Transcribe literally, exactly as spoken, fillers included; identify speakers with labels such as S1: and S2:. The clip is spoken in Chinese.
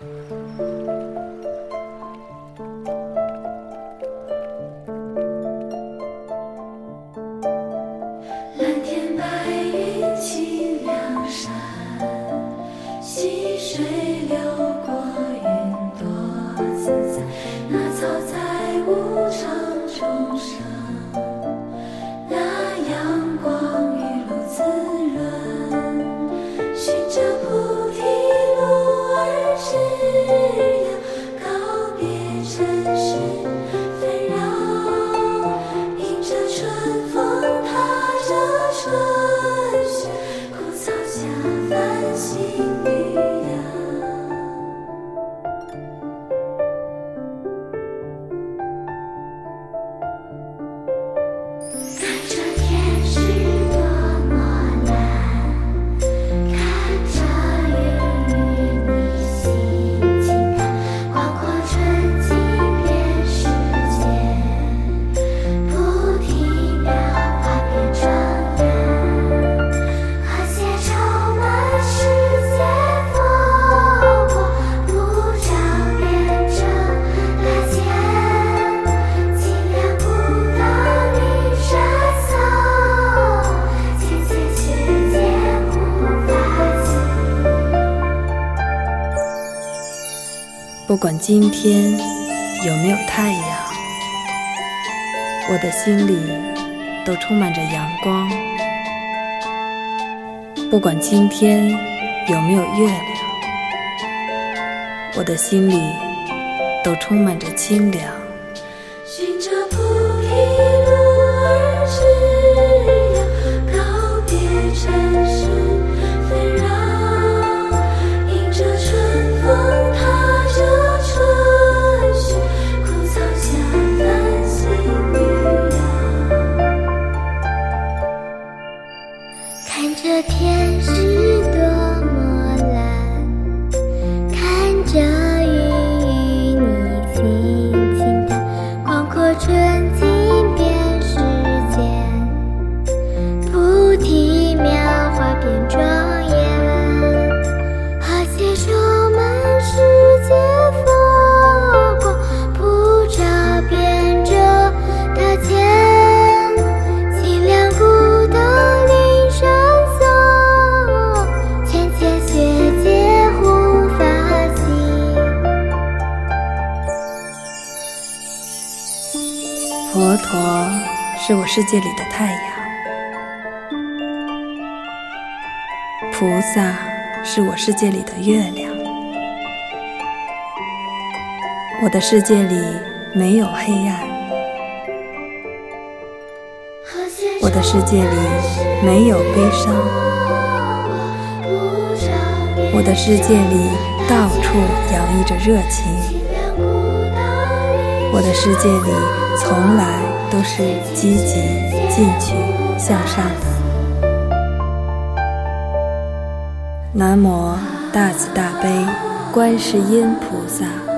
S1: 蓝天白云清凉山，溪水流过云朵自在。那草在无常中生，那阳光雨露滋润。循着菩提路而直遥，告别尘世纷扰。迎着春风，踏着春雪，枯草下繁星雨扬。看着天是多么蓝，看着云与你心轻谈。广阔纯净遍世界，菩提苗花遍庄严。和谐充满世界佛光，普照遍这大千。清凉古道绿山松，浅浅雪间无法及。
S2: 不管今天有没有太阳，我的心里都充满着阳光。不管今天有没有月亮，我的心里都充满着清凉。
S1: 循着菩提路而直遥，告别尘世纷扰。迎着春风，踏着春雪，枯草下繁星雨扬。看着天是多么蓝，看着云与你轻轻谈。广阔纯净遍世间，菩提苗花遍庄严。和谐充满世界佛光，普照遍这大千。清凉古道绿山松，浅浅雪间无法及。
S2: 佛陀是我世界里的太阳，菩萨是我世界里的月亮。我的世界里没有黑暗，我的世界里没有悲伤，我的世界里到处洋溢着热情，我的世界里从来都是积极进取向上的。南无大慈大悲观世音菩萨。